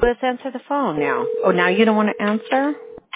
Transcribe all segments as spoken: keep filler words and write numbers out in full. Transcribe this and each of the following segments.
Lewis, answer the phone now. Oh, now you don't want to answer?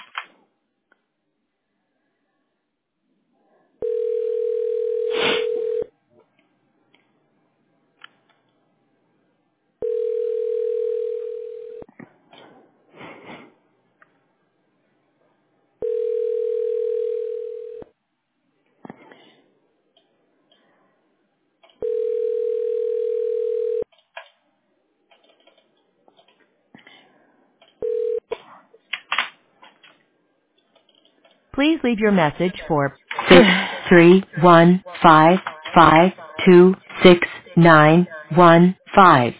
Please leave your message for six three one five five two six nine one five.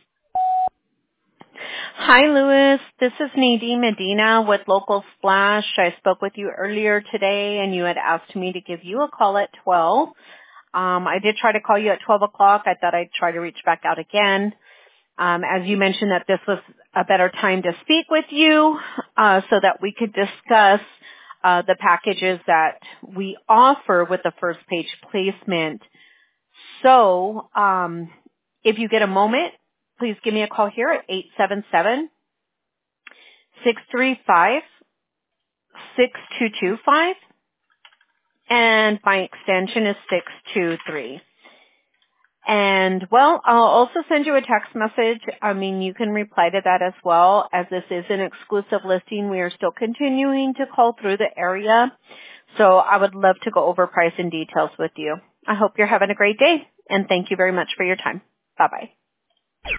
Hi, Lewis. This is Nadine Medina with Local Splash. I spoke with you earlier today, and you had asked me to give you a call at twelve. Um, I did try to call you at twelve o'clock. I thought I'd try to reach back out again. Um, as you mentioned that this was a better time to speak with you uh, so that we could discuss uh, the packages that we offer with the first page placement. So um, if you get a moment, please give me a call here at eight seven seven, six three five, six two two five, and my extension is six two three. And, well, I'll also send you a text message. I mean, you can reply to that as well. As this is an exclusive listing, we are still continuing to call through the area. So I would love to go over price and details with you. I hope you're having a great day, and thank you very much for your time. Bye-bye.